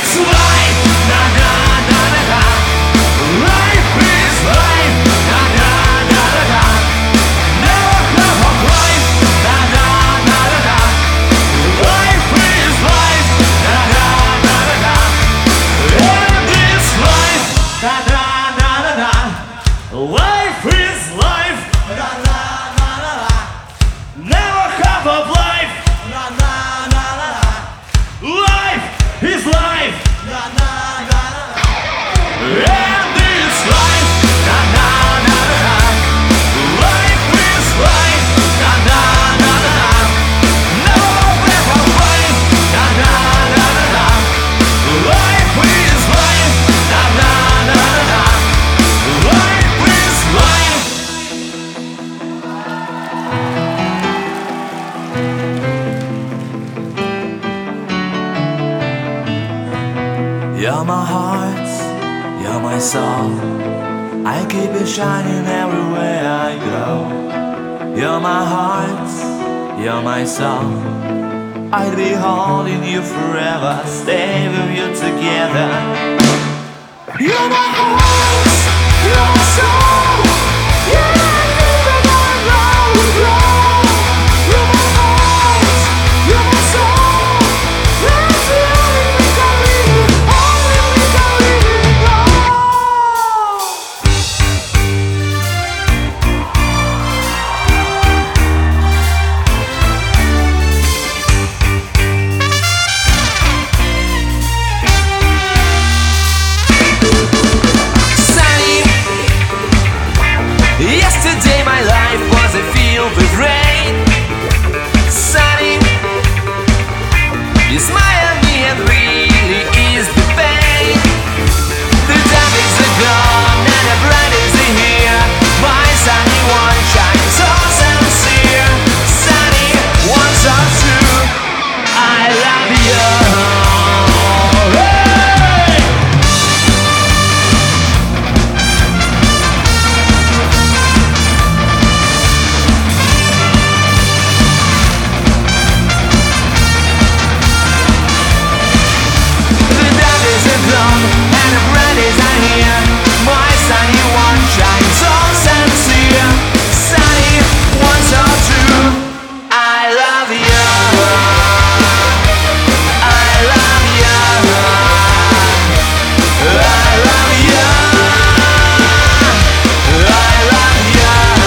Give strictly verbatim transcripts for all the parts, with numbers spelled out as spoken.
Life is life. Na, na, na, na, na. Never have a life. Na, na, na, na, na. Life is life. Na, na, na, na, na. And this life. Na, na, na, na, na. Life is life. Na, na, na, na, na. Never have a life. Na, na, na, na, na. Life is life. Na, na, na, na, na. Life is life. You're my heart, you're my soul. I keep it shining everywhere I go. You're my heart, you're my soul. I'd be holding you forever, stay with you together. You're my heart, you're my soul. Yeah, even I know it's wrong. You're my heart, you're my soul. That's the only we can live, only we can live it all. Sunny. Yesterday my life was a field with rain. Sunny, you smile at me and really ease the pain. The topics are gone and the bright is here. My sunny one shines so sincere. Sunny, one so true. I love you. Hey! The days are gone and the bright is here. My sunny one shines so sincere. Sunny, one so true. I love you. I love you. I love you. I love you.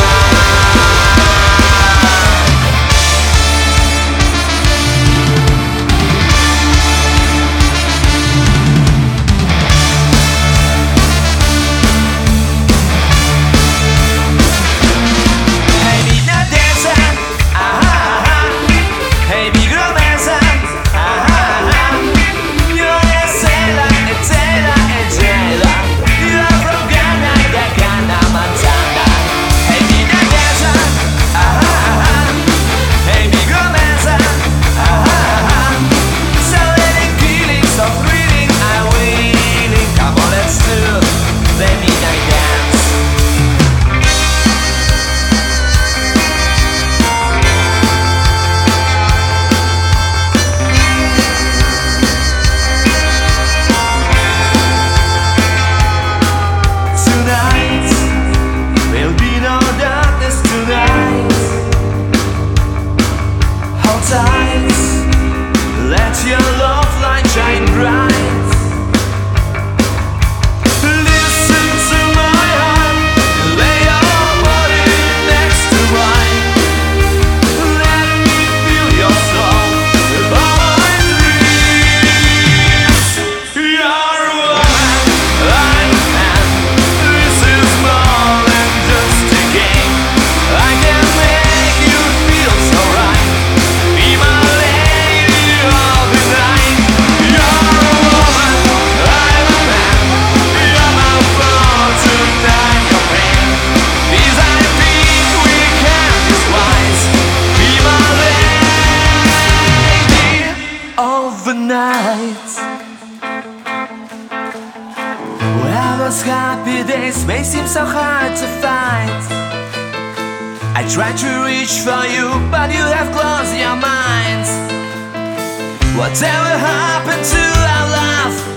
Hey, big no dancer, ah ah ah. Hey, big romance, ah ah ah. You're a sailor, a tailor, a jailer. You're from Ghana, Ghana, Montana. Hey, big no dancer, ah ah ah. Hey, big romance, ah ah ah. So many feelings, so thrilling, I'm willing. Come on, let's do the midnight dance. Tonight, there'll be no darkness tonight. Hold tight, let your love light shine bright. Listen to my heart, lay your body next to mine. Let me feel your soul with all my dreams. You're a woman, I'm a man. This is more than just a game. I can make you feel so right. Be my lady of the night. You're a woman, I'm a man. You're my fault tonight, your pain. These are the things we can't disguise. Be my lady of the night. Well, those happy days may seem so hard to find. I try to reach for you, but you have closed your mind. Whatever happened to our love?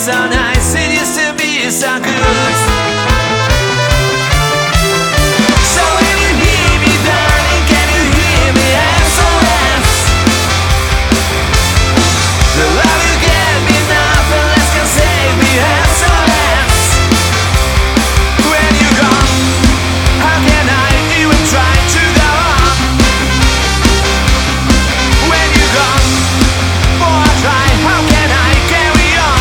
so nice, it used to be so good. So when you hear me, darling, can you hear me? S O S. The love you gave me, nothing less can save me. S O S. When you're gone, how can I even try to go on? When you're gone, oh I try, how can I carry on?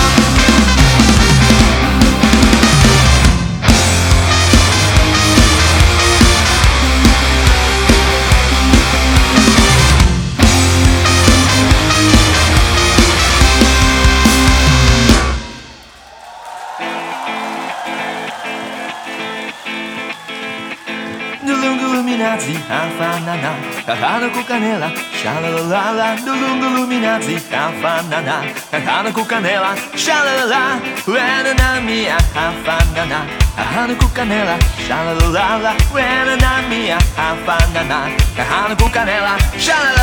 Illuminati, afanana, kakana kukanela, shalalala, Illuminati, afanana, kakana kukanela, shalalala, wenana mia, afanana, kakana kukanela, shalalala, wenana mia, afanana, kakana kukanela, shalalala.